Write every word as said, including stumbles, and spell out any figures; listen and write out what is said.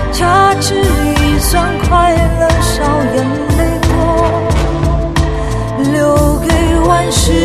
掐指一算，快乐少，眼泪多，留给万事